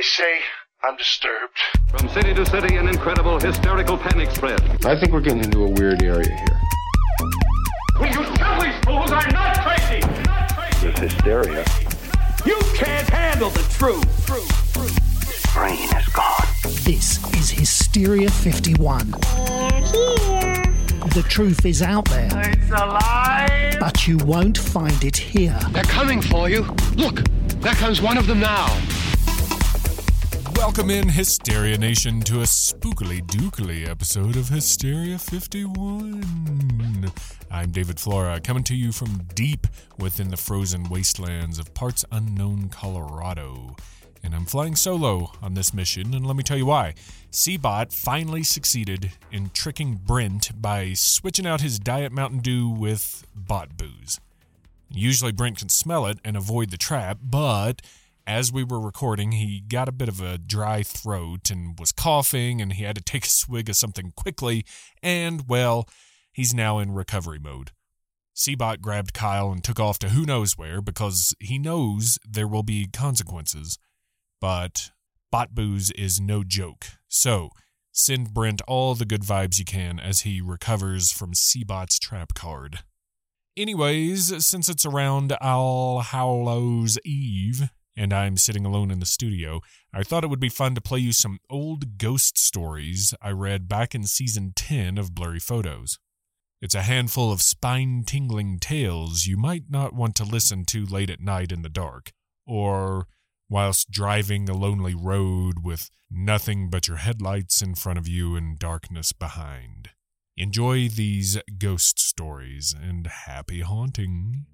say I'm disturbed. From city to city, an incredible hysterical panic spread. I think we're getting into a weird area here. Will you tell these fools I'm not crazy? Not crazy. This hysteria. You can't handle the truth. Brain is gone. This is Hysteria 51. They're here. The truth is out there. It's alive. But you won't find it here. They're coming for you. Look, there comes one of them now. Welcome in, Hysteria Nation, to a spookily dookily episode of Hysteria 51. I'm David Flora, coming to you from deep within the frozen wastelands of parts unknown Colorado. And I'm flying solo on this mission, and let me tell you why. Seabot finally succeeded in tricking Brent by switching out his Diet Mountain Dew with bot booze. Usually Brent can smell it and avoid the trap, but as we were recording, he got a bit of a dry throat and was coughing, and he had to take a swig of something quickly, and, well, he's now in recovery mode. Seabot grabbed Kyle and took off to who knows where because he knows there will be consequences. But bot booze is no joke, so send Brent all the good vibes you can as he recovers from Seabot's trap card. Anyways, since it's around All Hallows Eve, and I'm sitting alone in the studio, I thought it would be fun to play you some old ghost stories I read back in Season 10 of Blurry Photos. It's a handful of spine-tingling tales you might not want to listen to late at night in the dark, or whilst driving a lonely road with nothing but your headlights in front of you and darkness behind. Enjoy these ghost stories, and happy haunting.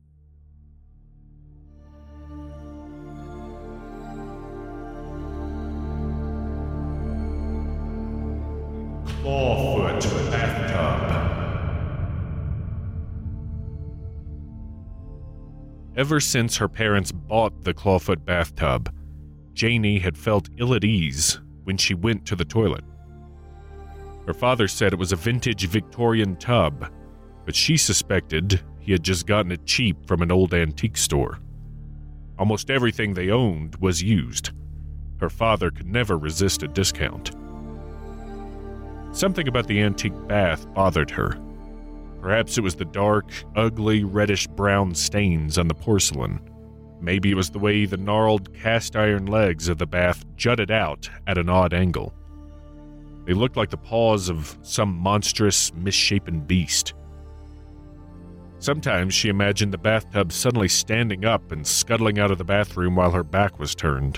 Clawfoot Bathtub. Ever since her parents bought the Clawfoot bathtub, Janie had felt ill at ease when she went to the toilet. Her father said it was a vintage Victorian tub, but she suspected he had just gotten it cheap from an old antique store. Almost everything they owned was used. Her father could never resist a discount. Something about the antique bath bothered her. Perhaps it was the dark, ugly, reddish-brown stains on the porcelain. Maybe it was the way the gnarled cast-iron legs of the bath jutted out at an odd angle. They looked like the paws of some monstrous, misshapen beast. Sometimes she imagined the bathtub suddenly standing up and scuttling out of the bathroom while her back was turned.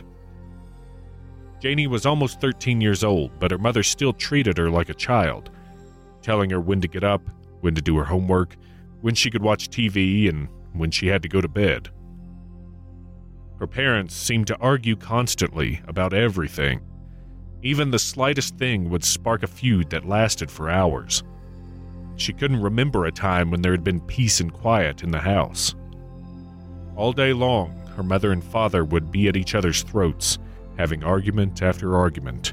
Janie was almost 13 years old, but her mother still treated her like a child, telling her when to get up, when to do her homework, when she could watch TV, and when she had to go to bed. Her parents seemed to argue constantly about everything. Even the slightest thing would spark a feud that lasted for hours. She couldn't remember a time when there had been peace and quiet in the house. All day long, her mother and father would be at each other's throats, having argument after argument.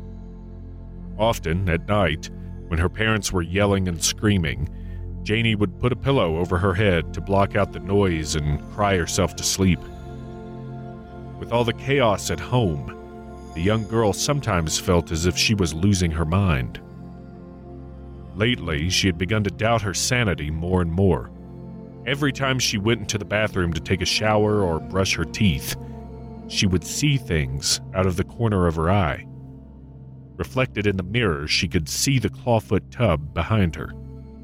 Often, at night, when her parents were yelling and screaming, Janie would put a pillow over her head to block out the noise and cry herself to sleep. With all the chaos at home, the young girl sometimes felt as if she was losing her mind. Lately, she had begun to doubt her sanity more and more. Every time she went into the bathroom to take a shower or brush her teeth, she would see things out of the corner of her eye. Reflected in the mirror, she could see the Clawfoot tub behind her.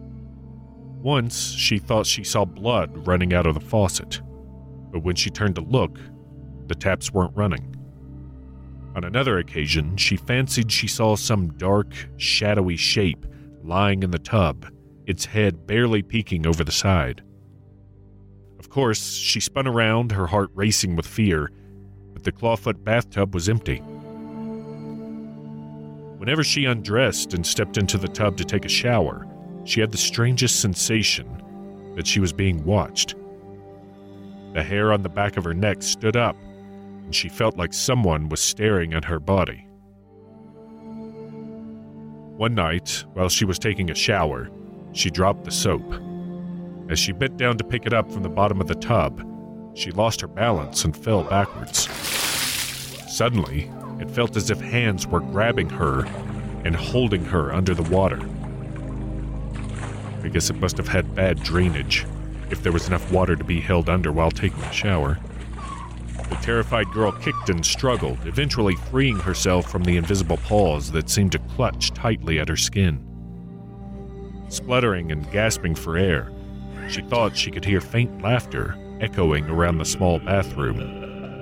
Once, she thought she saw blood running out of the faucet, but when she turned to look, the taps weren't running. On another occasion, she fancied she saw some dark, shadowy shape lying in the tub, its head barely peeking over the side. Of course, she spun around, her heart racing with fear, but the Clawfoot bathtub was empty. Whenever she undressed and stepped into the tub to take a shower, she had the strangest sensation that she was being watched. The hair on the back of her neck stood up, and she felt like someone was staring at her body. One night, while she was taking a shower, she dropped the soap. As she bent down to pick it up from the bottom of the tub, she lost her balance and fell backwards. Suddenly, It felt as if hands were grabbing her and holding her under the water. I guess it must have had bad drainage, if there was enough water to be held under while taking a shower. The terrified girl kicked and struggled, eventually freeing herself from the invisible paws that seemed to clutch tightly at her skin. Spluttering and gasping for air, she thought she could hear faint laughter echoing around the small bathroom.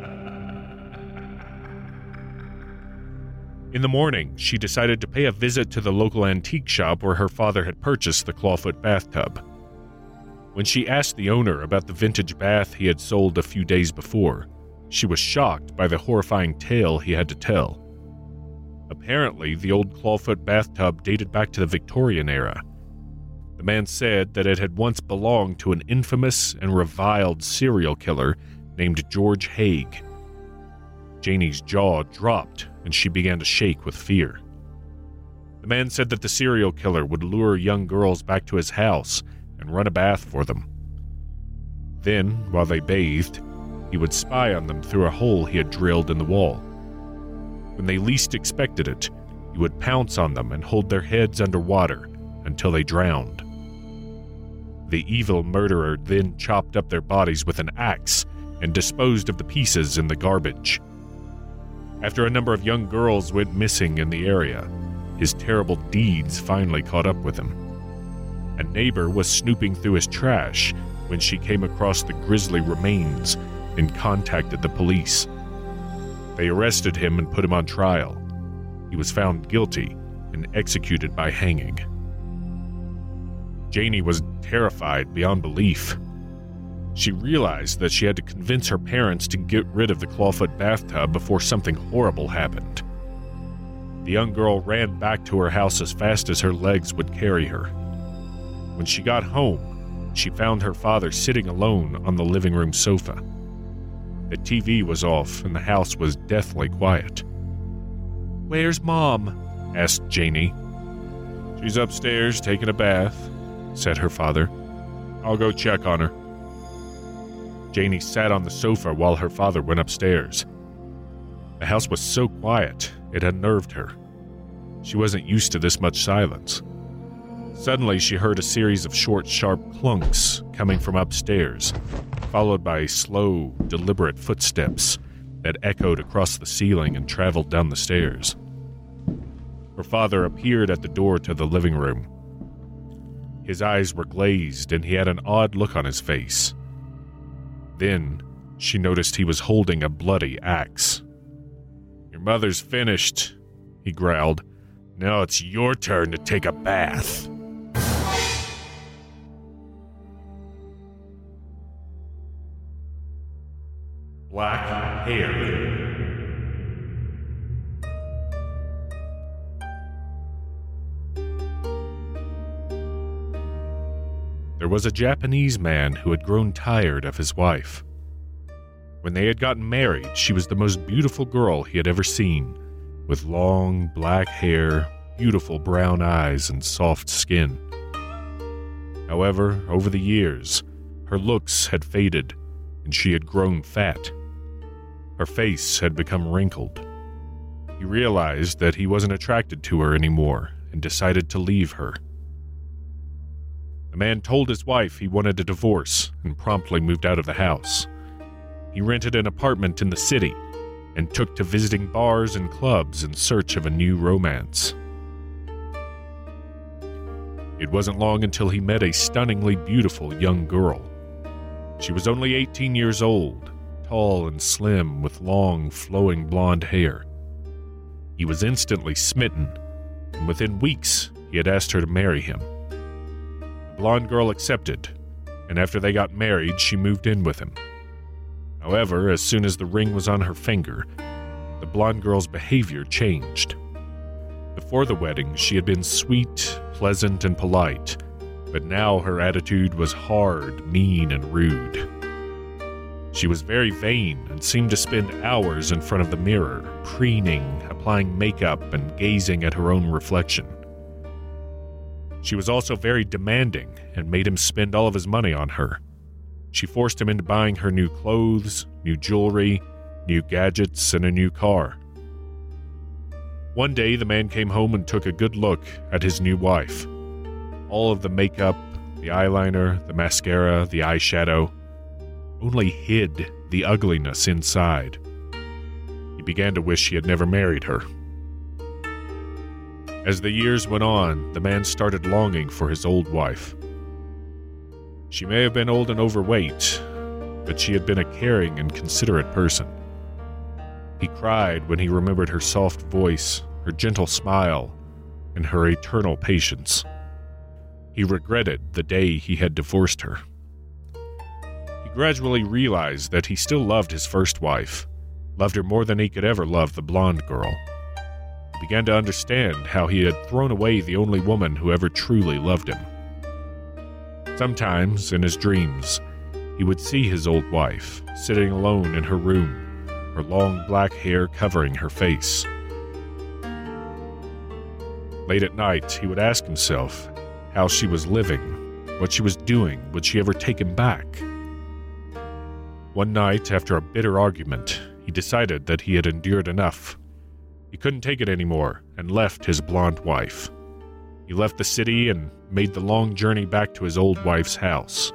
In the morning, she decided to pay a visit to the local antique shop where her father had purchased the clawfoot bathtub. When she asked the owner about the vintage bath he had sold a few days before, she was shocked by the horrifying tale he had to tell. Apparently, the old clawfoot bathtub dated back to the Victorian era. The man said that it had once belonged to an infamous and reviled serial killer named George Haig. Janie's jaw dropped and she began to shake with fear. The man said that the serial killer would lure young girls back to his house and run a bath for them. Then, while they bathed, he would spy on them through a hole he had drilled in the wall. When they least expected it, he would pounce on them and hold their heads underwater until they drowned. The evil murderer then chopped up their bodies with an axe and disposed of the pieces in the garbage. After a number of young girls went missing in the area, his terrible deeds finally caught up with him. A neighbor was snooping through his trash when she came across the grisly remains and contacted the police. They arrested him and put him on trial. He was found guilty and executed by hanging. Janie was terrified beyond belief. She realized that she had to convince her parents to get rid of the clawfoot bathtub before something horrible happened. The young girl ran back to her house as fast as her legs would carry her. When she got home, she found her father sitting alone on the living room sofa. The TV was off and the house was deathly quiet. "Where's Mom?" asked Janie. "She's upstairs taking a bath," said her father. "I'll go check on her." Janie sat on the sofa while her father went upstairs. The house was so quiet, it unnerved her. She wasn't used to this much silence. Suddenly, she heard a series of short, sharp clunks coming from upstairs, followed by slow, deliberate footsteps that echoed across the ceiling and traveled down the stairs. Her father appeared at the door to the living room. His eyes were glazed and he had an odd look on his face. Then, she noticed he was holding a bloody axe. "Your mother's finished," he growled. "Now it's your turn to take a bath." Black hair. There was a Japanese man who had grown tired of his wife. When they had gotten married, she was the most beautiful girl he had ever seen, with long black hair, beautiful brown eyes, and soft skin. However, over the years, her looks had faded, and she had grown fat. Her face had become wrinkled. He realized that he wasn't attracted to her anymore and decided to leave her. The man told his wife he wanted a divorce and promptly moved out of the house. He rented an apartment in the city and took to visiting bars and clubs in search of a new romance. It wasn't long until he met a stunningly beautiful young girl. She was only 18 years old, tall and slim with long, flowing blonde hair. He was instantly smitten, and within weeks he had asked her to marry him. The blonde girl accepted, and after they got married, she moved in with him. However, as soon as the ring was on her finger, the blonde girl's behavior changed. Before the wedding, she had been sweet, pleasant, and polite, but now her attitude was hard, mean, and rude. She was very vain and seemed to spend hours in front of the mirror, preening, applying makeup, and gazing at her own reflection. She was also very demanding and made him spend all of his money on her. She forced him into buying her new clothes, new jewelry, new gadgets, and a new car. One day, the man came home and took a good look at his new wife. All of the makeup, the eyeliner, the mascara, the eyeshadow, only hid the ugliness inside. He began to wish he had never married her. As the years went on, the man started longing for his old wife. She may have been old and overweight, but she had been a caring and considerate person. He cried when he remembered her soft voice, her gentle smile, and her eternal patience. He regretted the day he had divorced her. He gradually realized that he still loved his first wife, loved her more than he could ever love the blonde girl. He began to understand how he had thrown away the only woman who ever truly loved him. Sometimes, in his dreams, he would see his old wife, sitting alone in her room, her long black hair covering her face. Late at night, he would ask himself how she was living, what she was doing, would she ever take him back? One night, after a bitter argument, he decided that he had endured enough. He couldn't take it anymore and left his blonde wife. He left the city and made the long journey back to his old wife's house.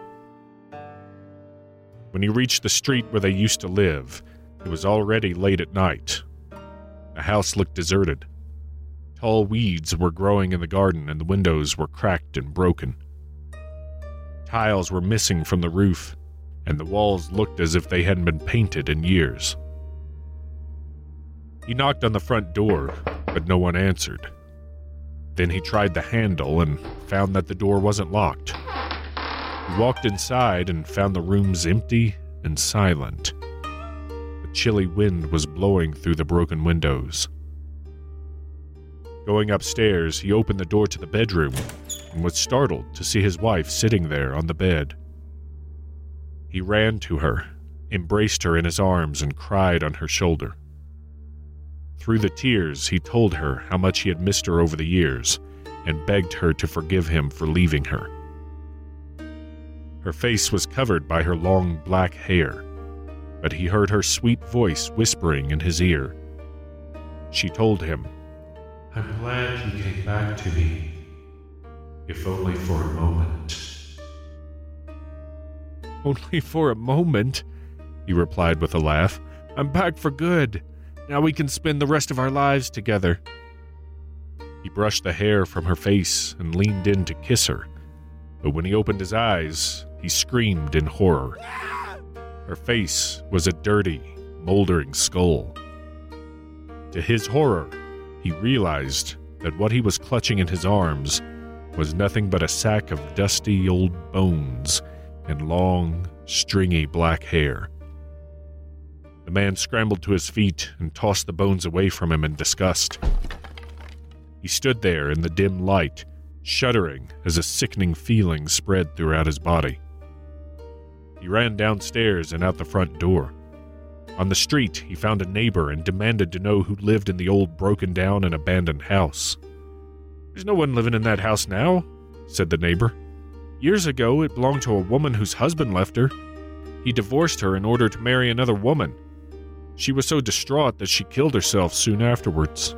When he reached the street where they used to live, it was already late at night. The house looked deserted. Tall weeds were growing in the garden and the windows were cracked and broken. Tiles were missing from the roof, and the walls looked as if they hadn't been painted in years. He knocked on the front door, but no one answered. Then he tried the handle and found that the door wasn't locked. He walked inside and found the rooms empty and silent. A chilly wind was blowing through the broken windows. Going upstairs, he opened the door to the bedroom and was startled to see his wife sitting there on the bed. He ran to her, embraced her in his arms, and cried on her shoulder. Through the tears, he told her how much he had missed her over the years and begged her to forgive him for leaving her. Her face was covered by her long black hair, but he heard her sweet voice whispering in his ear. She told him, "I'm glad you came back to me, if only for a moment." "Only for a moment?" he replied with a laugh. "I'm back for good. Now we can spend the rest of our lives together." He brushed the hair from her face and leaned in to kiss her, but when he opened his eyes, he screamed in horror. Her face was a dirty, moldering skull. To his horror, he realized that what he was clutching in his arms was nothing but a sack of dusty old bones and long, stringy black hair. The man scrambled to his feet and tossed the bones away from him in disgust. He stood there in the dim light, shuddering as a sickening feeling spread throughout his body. He ran downstairs and out the front door. On the street, he found a neighbor and demanded to know who lived in the old broken-down and abandoned house. "There's no one living in that house now," said the neighbor. "Years ago, it belonged to a woman whose husband left her. He divorced her in order to marry another woman. She was so distraught that she killed herself soon afterwards."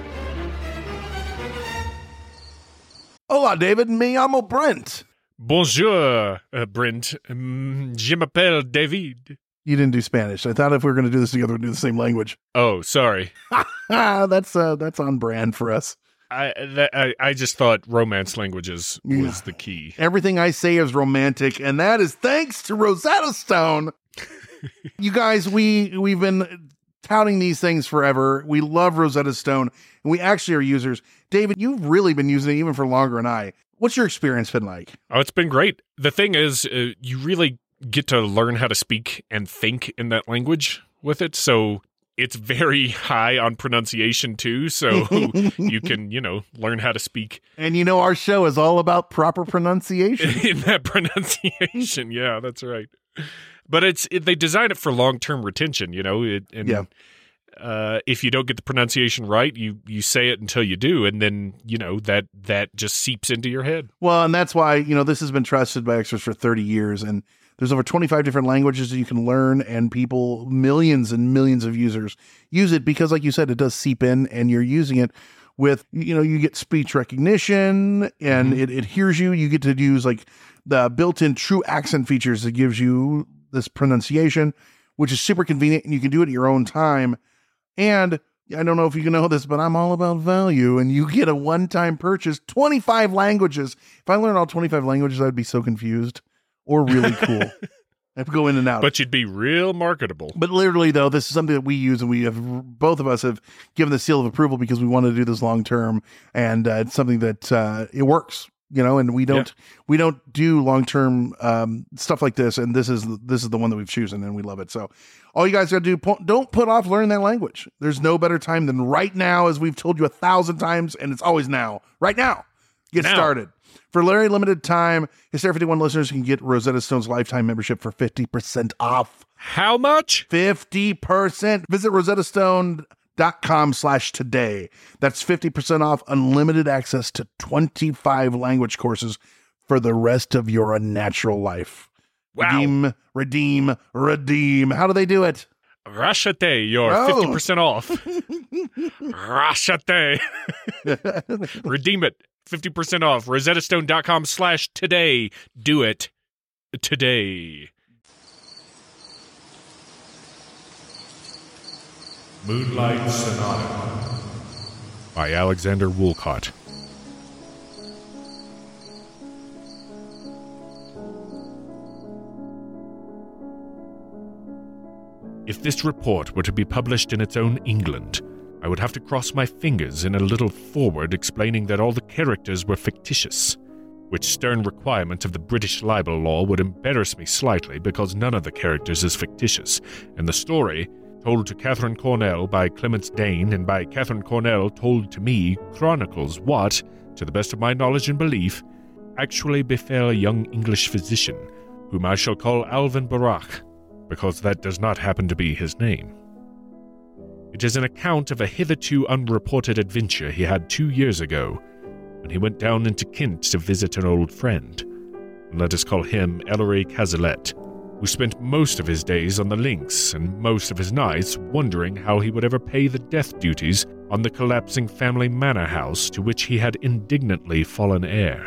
Hola, David. Me llamo Brent. Bonjour, Brent. Je m'appelle David. You didn't do Spanish. I thought if we were going to do this together, we'd do the same language. Oh, sorry. That's on brand for us. I just thought romance languages was the key. Everything I say is romantic, and that is thanks to Rosetta Stone. You guys, we've been touting these things forever. We love Rosetta Stone, and we actually are users. David, you've really been using it even for longer than I. What's your experience been like? Oh, it's been great. The thing is, you really get to learn how to speak and think in that language with it, so it's very high on pronunciation too, so you can, learn how to speak. And our show is all about proper pronunciation. In that pronunciation, yeah, that's right. But they design it for long-term retention, if you don't get the pronunciation right, you say it until you do, and then, that just seeps into your head. Well, and that's why, this has been trusted by experts for 30 years, and There's over 25 different languages that you can learn, and people, millions and millions of users use it because, like you said, it does seep in, and you're using it with, you get speech recognition, and it hears you. You get to use like the built-in true accent features that gives you this pronunciation, which is super convenient, and you can do it at your own time. And I don't know if you can know this, but I'm all about value, and you get a one-time purchase, 25 languages. If I learned all 25 languages, I'd be so confused, or really cool. I have to go in and out. But you'd be real marketable. But literally, though, this is something that we use, and both of us have given the seal of approval because we want to do this long-term, and it's something that it works. And we don't do long-term stuff like this. And this is the one that we've chosen, and we love it. So all you guys got to do, don't put off learning that language. There's no better time than right now, as we've told you 1,000 times, and it's always now. Right now. Get started. For a very limited time, Hysteria 51 listeners can get Rosetta Stone's lifetime membership for 50% off. How much? 50%. Visit rosettastone.com/today. That's 50% off unlimited access to 25 language courses for the rest of your unnatural life. Wow. Redeem. How do they do it? Rashate, you're 50% off. Rashate. Redeem it. 50% off. rosettastone.com/today. Do it today. Moonlight Sonata by Alexander Woolcott. If this report were to be published in its own England, I would have to cross my fingers in a little foreword explaining that all the characters were fictitious, which stern requirement of the British libel law would embarrass me slightly because none of the characters is fictitious, and the story, told to Catherine Cornell by Clemence Dane and by Catherine Cornell told to me, chronicles what, to the best of my knowledge and belief, actually befell a young English physician, whom I shall call Alvin Barak, because that does not happen to be his name. It is an account of a hitherto unreported adventure he had 2 years ago, when he went down into Kent to visit an old friend, and let us call him Ellery Cazalet, who spent most of his days on the links and most of his nights wondering how he would ever pay the death duties on the collapsing family manor house to which he had indignantly fallen heir.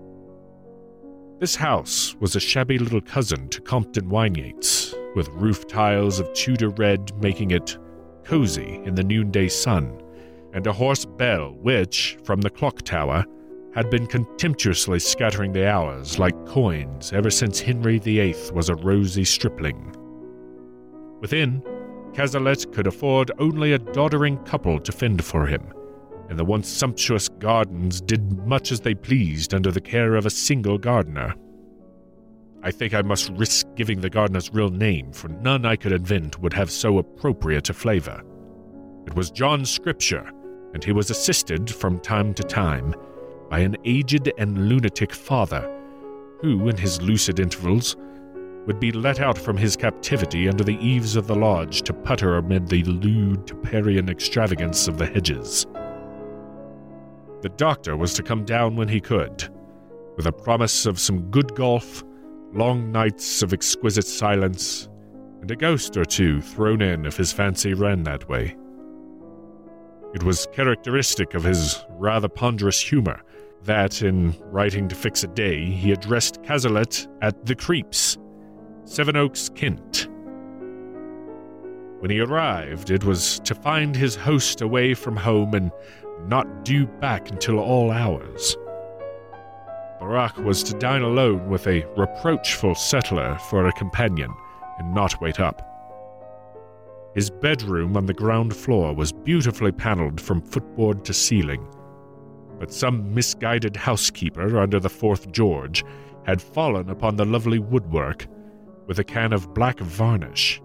This house was a shabby little cousin to Compton Wineyates, with roof tiles of Tudor red making it cozy in the noonday sun, and a hoarse bell which, from the clock tower, had been contemptuously scattering the hours like coins ever since Henry VIII was a rosy stripling. Within, Cazalet could afford only a doddering couple to fend for him, and the once sumptuous gardens did much as they pleased under the care of a single gardener. I think I must risk giving the gardener's real name, for none I could invent would have so appropriate a flavor. It was John Scripture, and he was assisted, from time to time, by an aged and lunatic father, who, in his lucid intervals, would be let out from his captivity under the eaves of the lodge to putter amid the lewd Tuperian extravagance of the hedges. The doctor was to come down when he could, with a promise of some good golf, long nights of exquisite silence, and a ghost or two thrown in if his fancy ran that way. It was characteristic of his rather ponderous humor that, in writing to fix a day, he addressed Cazalet at the Creeps, Sevenoaks, Kent. When he arrived, it was to find his host away from home and not due back until all hours. Barak was to dine alone with a reproachful settler for a companion and not wait up. His bedroom on the ground floor was beautifully paneled from footboard to ceiling, but some misguided housekeeper under the 4th George had fallen upon the lovely woodwork with a can of black varnish.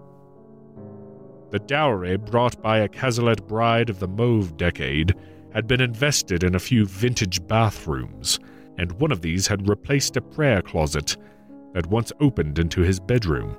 The dowry brought by a Cazalet bride of the Mauve decade had been invested in a few vintage bathrooms, and one of these had replaced a prayer closet that once opened into his bedroom.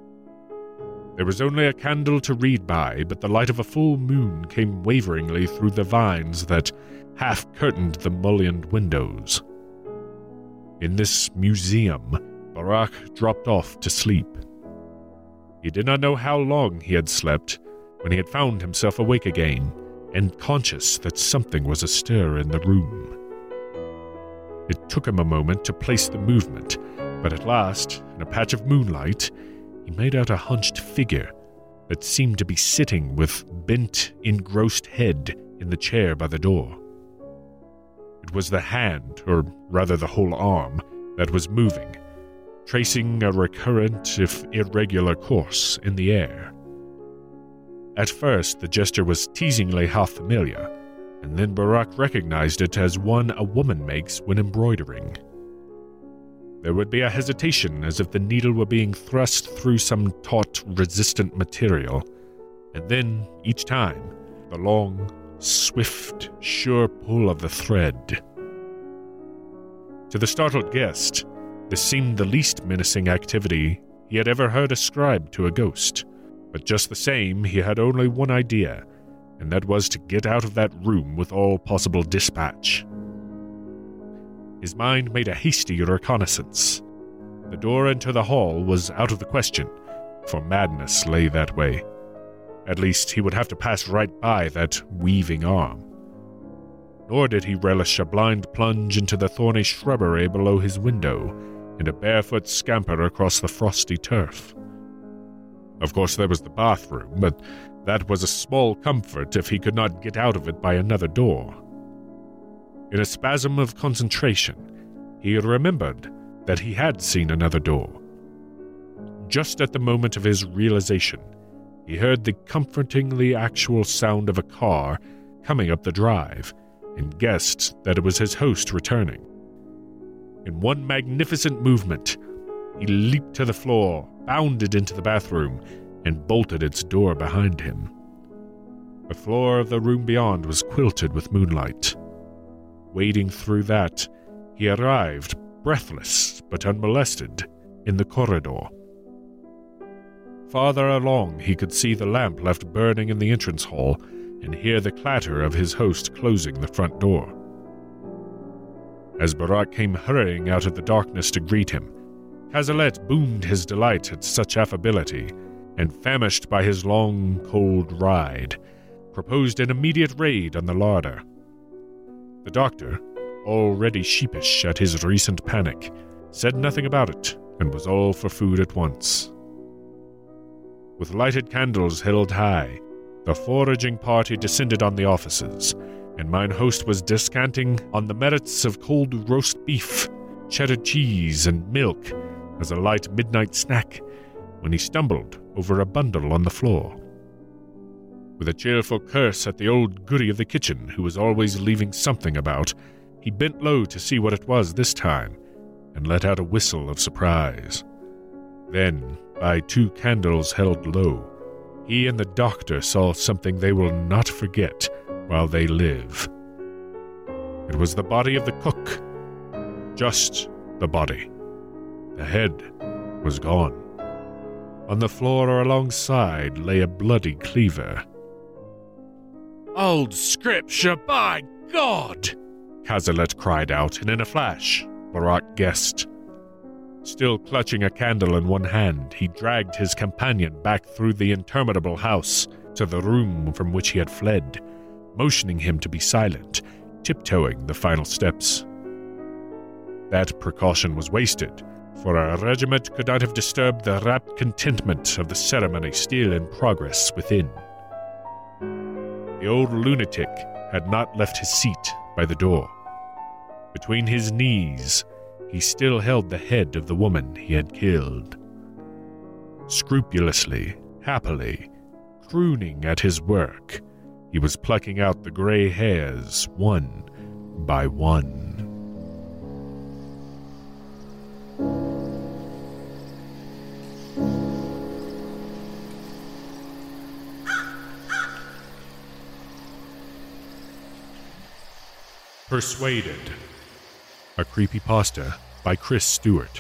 There was only a candle to read by, but the light of a full moon came waveringly through the vines that half-curtained the mullioned windows. In this museum, Barak dropped off to sleep. He did not know how long he had slept when he had found himself awake again and conscious that something was astir in the room. It took him a moment to place the movement, but at last, in a patch of moonlight, he made out a hunched figure that seemed to be sitting with bent, engrossed head in the chair by the door. It was the hand, or rather the whole arm, that was moving, tracing a recurrent, if irregular, course in the air. At first, the gesture was teasingly half familiar, and then Barak recognized it as one a woman makes when embroidering. There would be a hesitation as if the needle were being thrust through some taut, resistant material, and then, each time, the long, swift, sure pull of the thread. To the startled guest, this seemed the least menacing activity he had ever heard ascribed to a ghost, but just the same, he had only one idea, and that was to get out of that room with all possible dispatch. His mind made a hasty reconnaissance. The door into the hall was out of the question, for madness lay that way. At least he would have to pass right by that weaving arm. Nor did he relish a blind plunge into the thorny shrubbery below his window and a barefoot scamper across the frosty turf. Of course, there was the bathroom, but that was a small comfort if he could not get out of it by another door. In a spasm of concentration, he remembered that he had seen another door. Just at the moment of his realization, he heard the comfortingly actual sound of a car coming up the drive and guessed that it was his host returning. In one magnificent movement, he leaped to the floor, bounded into the bathroom, and bolted its door behind him. The floor of the room beyond was quilted with moonlight. Wading through that, he arrived, breathless but unmolested, in the corridor. Farther along, he could see the lamp left burning in the entrance hall and hear the clatter of his host closing the front door. As Barak came hurrying out of the darkness to greet him, Cazalet boomed his delight at such affability, and famished by his long, cold ride, proposed an immediate raid on the larder. The doctor, already sheepish at his recent panic, said nothing about it, and was all for food at once. With lighted candles held high, the foraging party descended on the offices, and mine host was descanting on the merits of cold roast beef, cheddar cheese, and milk as a light midnight snack, when he stumbled over a bundle on the floor. With a cheerful curse at the old goody of the kitchen, who was always leaving something about, he bent low to see what it was this time, and let out a whistle of surprise. Then, by two candles held low, he and the doctor saw something they will not forget while they live. It was the body of the cook. Just the body. The head was gone. On the floor or alongside lay a bloody cleaver. "Old Scripture, by God!" Cazalet cried out, and in a flash, Barak guessed. Still clutching a candle in one hand, he dragged his companion back through the interminable house to the room from which he had fled, motioning him to be silent, tiptoeing the final steps. That precaution was wasted, for a regiment could not have disturbed the rapt contentment of the ceremony still in progress within. The old lunatic had not left his seat by the door. Between his knees, he still held the head of the woman he had killed. Scrupulously, happily, crooning at his work, he was plucking out the gray hairs one by one. Persuaded, a creepypasta by Chris Stewart.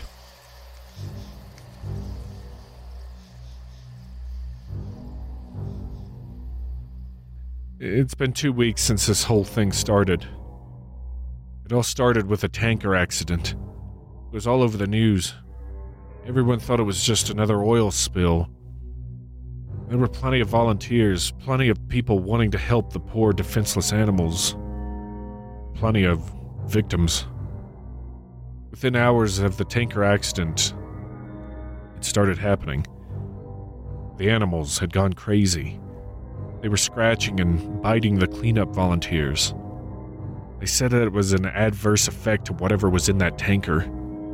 It's been 2 weeks since this whole thing started. It all started with a tanker accident. It was all over the news. Everyone thought it was just another oil spill. There were plenty of volunteers, plenty of people wanting to help the poor defenseless animals, plenty of victims. Within hours of the tanker accident, it started happening. The animals had gone crazy. They were scratching and biting the cleanup volunteers. They said that it was an adverse effect to whatever was in that tanker.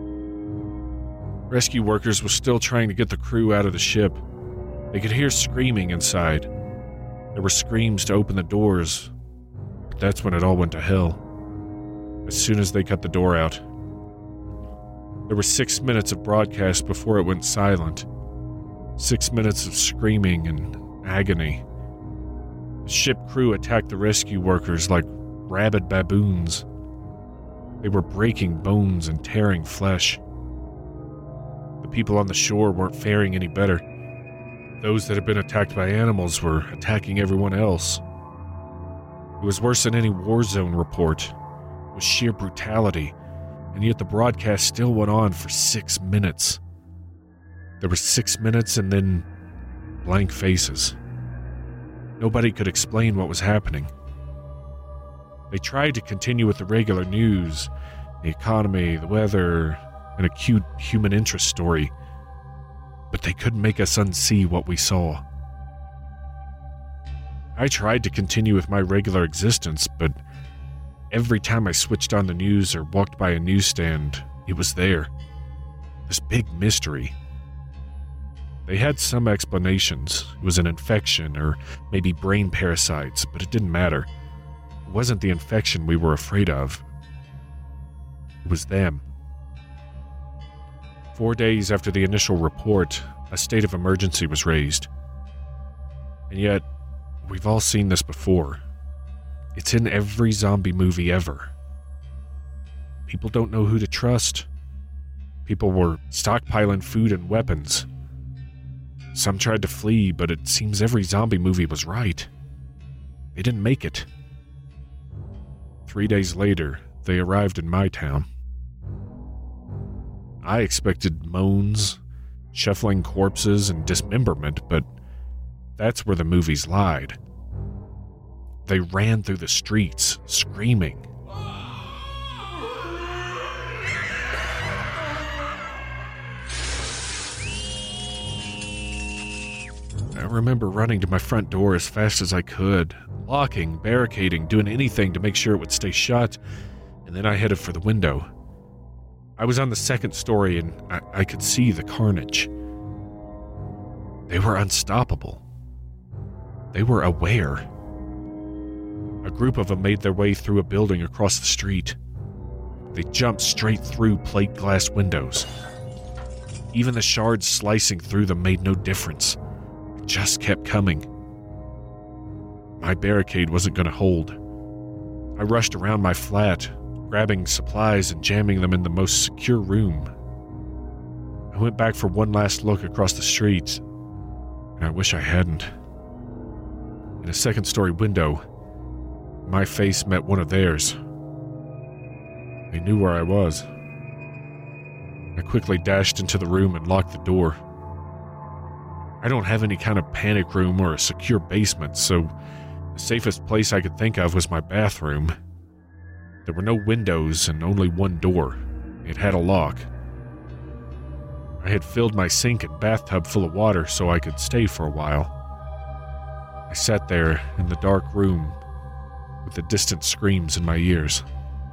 Rescue workers were still trying to get the crew out of the ship. They could hear screaming inside. There were screams to open the doors, but that's when it all went to hell. As soon as they cut the door out. There were 6 minutes of broadcast before it went silent. 6 minutes of screaming and agony. The ship crew attacked the rescue workers like rabid baboons. They were breaking bones and tearing flesh. The people on the shore weren't faring any better. Those that had been attacked by animals were attacking everyone else. It was worse than any war zone report. It was sheer brutality, and yet the broadcast still went on for 6 minutes. There were 6 minutes and then blank faces. Nobody could explain what was happening. They tried to continue with the regular news, the economy, the weather, an acute human interest story, but they couldn't make us unsee what we saw. I tried to continue with my regular existence, but every time I switched on the news or walked by a newsstand, it was there. This big mystery. They had some explanations. It was an infection or maybe brain parasites, but it didn't matter. It wasn't the infection we were afraid of. It was them. 4 days after the initial report, a state of emergency was raised. And yet, we've all seen this before. It's in every zombie movie ever. People don't know who to trust. People were stockpiling food and weapons. Some tried to flee, but it seems every zombie movie was right. They didn't make it. 3 days later, they arrived in my town. I expected moans, shuffling corpses, and dismemberment, but that's where the movies lied. They ran through the streets, screaming. I remember running to my front door as fast as I could, locking, barricading, doing anything to make sure it would stay shut, and then I headed for the window. I was on the second story and I could see the carnage. They were unstoppable. They were aware. A group of them made their way through a building across the street. They jumped straight through plate glass windows. Even the shards slicing through them made no difference. It just kept coming. My barricade wasn't going to hold. I rushed around my flat, grabbing supplies and jamming them in the most secure room. I went back for one last look across the street, and I wish I hadn't. In a second-story window, my face met one of theirs. They knew where I was. I quickly dashed into the room and locked the door. I don't have any kind of panic room or a secure basement, so the safest place I could think of was my bathroom. There were no windows and only one door. It had a lock. I had filled my sink and bathtub full of water so I could stay for a while. I sat there in the dark room with the distant screams in my ears.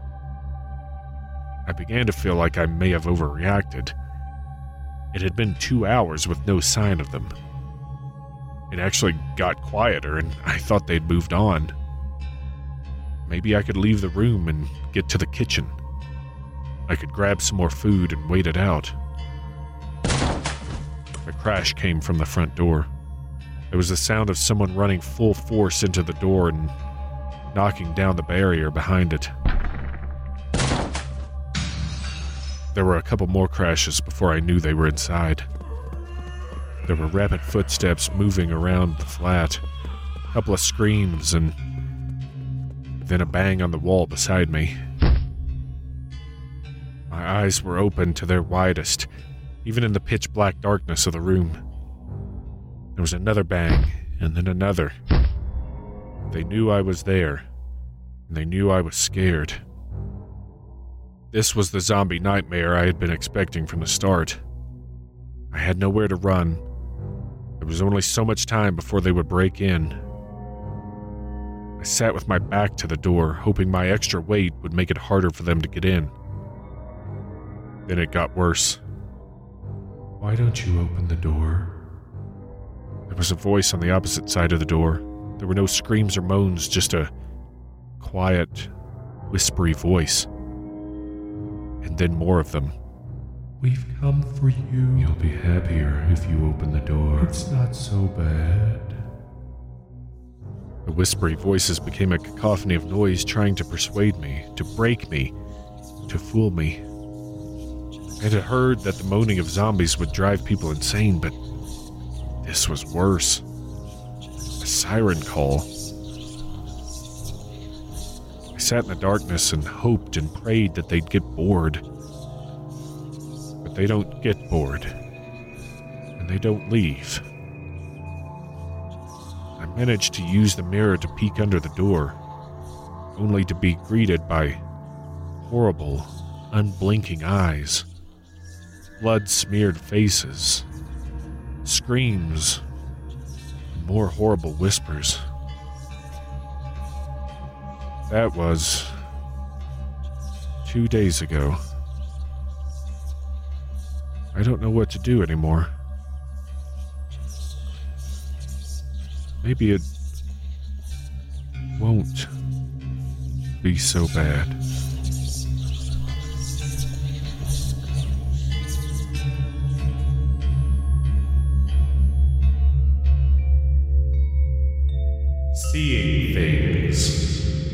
I began to feel like I may have overreacted. It had been 2 hours with no sign of them. It actually got quieter and I thought they'd moved on. Maybe I could leave the room and get to the kitchen. I could grab some more food and wait it out. A crash came from the front door. There was the sound of someone running full force into the door and knocking down the barrier behind it. There were a couple more crashes before I knew they were inside. There were rapid footsteps moving around the flat, a couple of screams, and then a bang on the wall beside me. My eyes were open to their widest, even in the pitch-black darkness of the room. There was another bang, and then another. They knew I was there, and they knew I was scared. This was the zombie nightmare I had been expecting from the start. I had nowhere to run. There was only so much time before they would break in. I sat with my back to the door, hoping my extra weight would make it harder for them to get in. Then it got worse. "Why don't you open the door?" There was a voice on the opposite side of the door. There were no screams or moans, just a quiet, whispery voice. And then more of them. "We've come for you. You'll be happier if you open the door. It's not so bad." The whispery voices became a cacophony of noise trying to persuade me, to break me, to fool me. I had heard that the moaning of zombies would drive people insane, but this was worse. A siren call. I sat in the darkness and hoped and prayed that they'd get bored. But they don't get bored. And they don't leave. I managed to use the mirror to peek under the door, only to be greeted by horrible, unblinking eyes, blood-smeared faces, screams, and more horrible whispers. That was 2 days ago. I don't know what to do anymore. Maybe it won't be so bad. Seeing things.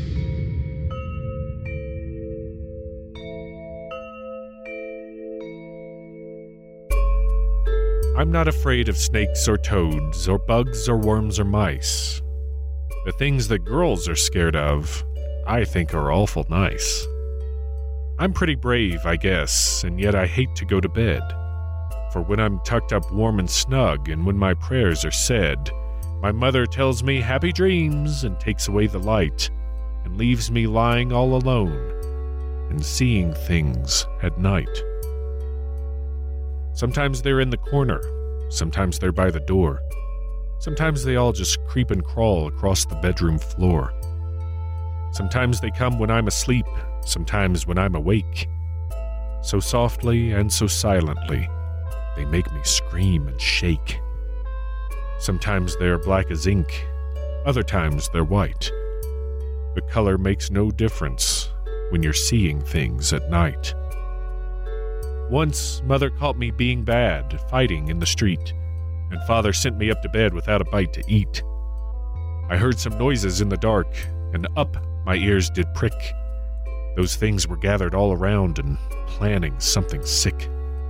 I'm not afraid of snakes or toads or bugs or worms or mice. The things that girls are scared of, I think are awful nice. I'm pretty brave, I guess, and yet I hate to go to bed. For when I'm tucked up warm and snug and when my prayers are said, my mother tells me happy dreams and takes away the light and leaves me lying all alone and seeing things at night. Sometimes they're in the corner, sometimes they're by the door, sometimes they all just creep and crawl across the bedroom floor. Sometimes they come when I'm asleep, sometimes when I'm awake. So softly and so silently, they make me scream and shake. Sometimes they're black as ink, other times they're white. But color makes no difference when you're seeing things at night. Once, Mother caught me being bad, fighting in the street, and Father sent me up to bed without a bite to eat. I heard some noises in the dark, and up my ears did prick. Those things were gathered all around and planning something sick.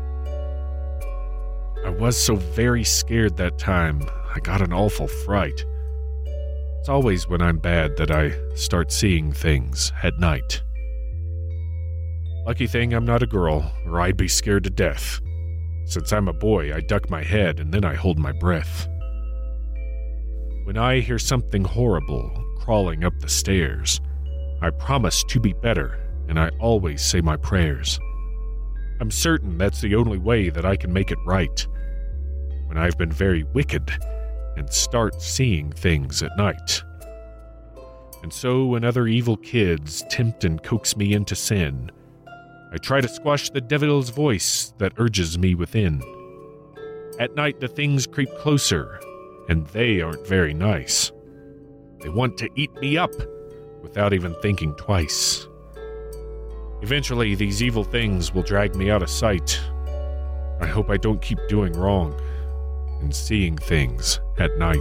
I was so very scared that time, I got an awful fright. It's always when I'm bad that I start seeing things at night. Lucky thing I'm not a girl, or I'd be scared to death. Since I'm a boy, I duck my head and then I hold my breath. When I hear something horrible crawling up the stairs, I promise to be better, and I always say my prayers. I'm certain that's the only way that I can make it right. When I've been very wicked and start seeing things at night. And so when other evil kids tempt and coax me into sin, I try to squash the devil's voice that urges me within. At night the things creep closer, and they aren't very nice. They want to eat me up without even thinking twice. Eventually these evil things will drag me out of sight. I hope I don't keep doing wrong and seeing things at night.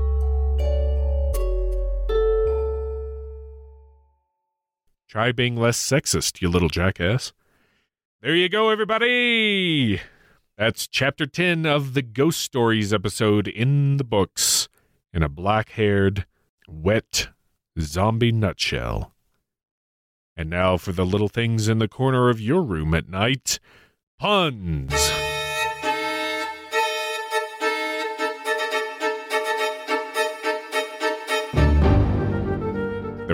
Try being less sexist, you little jackass. There you go, everybody! That's Chapter 10 of the Ghost Stories episode in the books, in a black-haired, wet zombie nutshell. And now for the little things in the corner of your room at night, puns!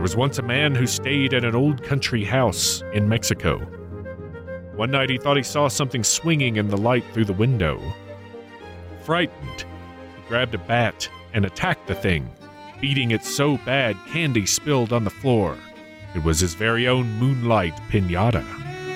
was once a man who stayed at an old country house in Mexico. One night he thought he saw something swinging in the light through the window. Frightened, he grabbed a bat and attacked the thing, beating it so bad candy spilled on the floor. It was his very own Moonlight Piñata.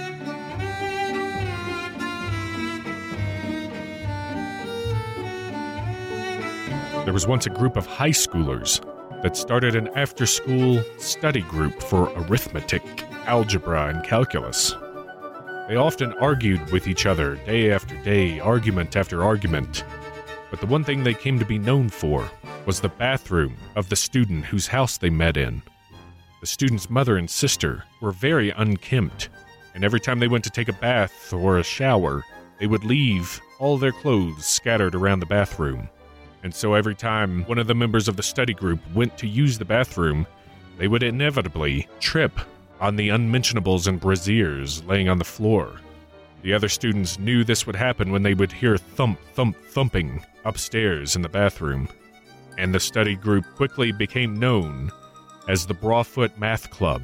There was once a group of high schoolers that started an after-school study group for arithmetic, algebra, and calculus. They often argued with each other day after day, argument after argument. But the one thing they came to be known for was the bathroom of the student whose house they met in. The student's mother and sister were very unkempt, and every time they went to take a bath or a shower, they would leave all their clothes scattered around the bathroom. And so every time one of the members of the study group went to use the bathroom, they would inevitably trip on the unmentionables and brassieres laying on the floor. The other students knew this would happen when they would hear thump, thump, thumping upstairs in the bathroom. And the study group quickly became known as the Brawfoot Math Club.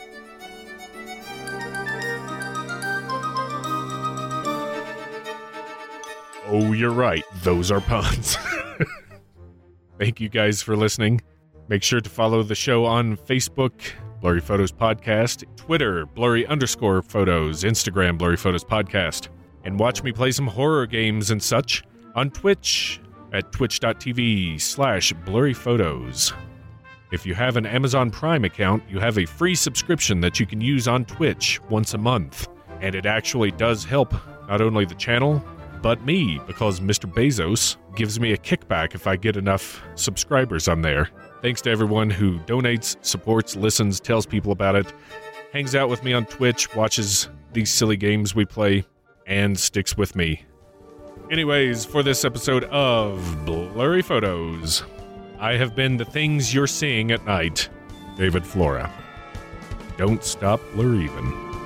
Oh, you're right. Those are puns. Thank you guys for listening. Make sure to follow the show on Facebook, Blurry Photos Podcast, Twitter, Blurry_Photos, Instagram, Blurry Photos Podcast, and watch me play some horror games and such on Twitch at twitch.tv/blurryphotos. If you have an Amazon Prime account, you have a free subscription that you can use on Twitch once a month, and it actually does help not only the channel, but me, because Mr. Bezos gives me a kickback if I get enough subscribers on there. Thanks to everyone who donates, supports, listens, tells people about it, hangs out with me on Twitch, watches these silly games we play, and sticks with me. Anyways, for this episode of Blurry Photos, I have been the things you're seeing at night, David Flora. Don't stop blurryvin'.